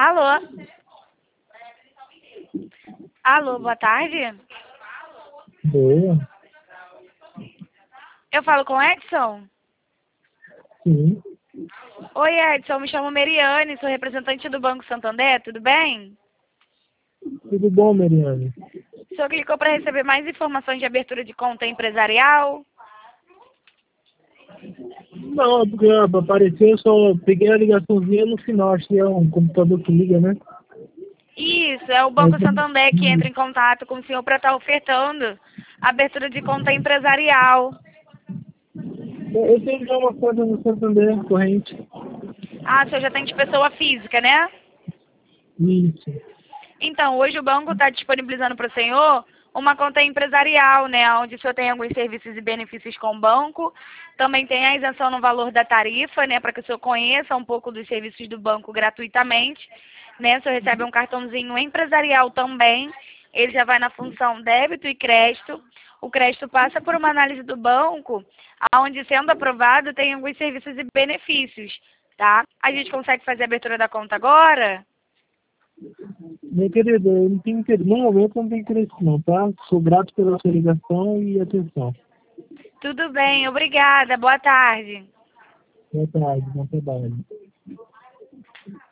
Alô? Alô, boa tarde. Boa, Eu falo com Edson? sim. Oi, Edson, me chamo Meriane, sou representante do Banco Santander, tudo bem? Tudo bom, Mariane? O senhor clicou para receber mais informações de abertura de conta empresarial? Não, porque apareceu, eu só peguei a ligaçãozinha no final, acho que é um computador que liga, né? Isso, é o Aí, Banco Santander que entra em contato com o senhor para estar ofertando abertura de conta empresarial. eu tenho já uma conta no Santander corrente. Ah, o senhor já tem de pessoa física, né? Isso. Então, hoje o banco está disponibilizando para o senhor uma conta empresarial, né? Onde o senhor tem alguns serviços e benefícios com o banco. Também tem a isenção no valor da tarifa, né? Para que o senhor conheça um pouco dos serviços do banco gratuitamente. Né? O senhor recebe um cartãozinho empresarial também. Ele já vai na função débito e crédito. O crédito passa por uma análise do banco, onde, sendo aprovado, tem alguns serviços e benefícios, tá? A gente consegue fazer a abertura da conta agora? Meu querido, eu não tenho interesse, no momento eu não tenho interesse não, tá? Sou grato pela sua ligação e atenção. Tudo bem, obrigada. Boa tarde. Boa tarde, bom trabalho.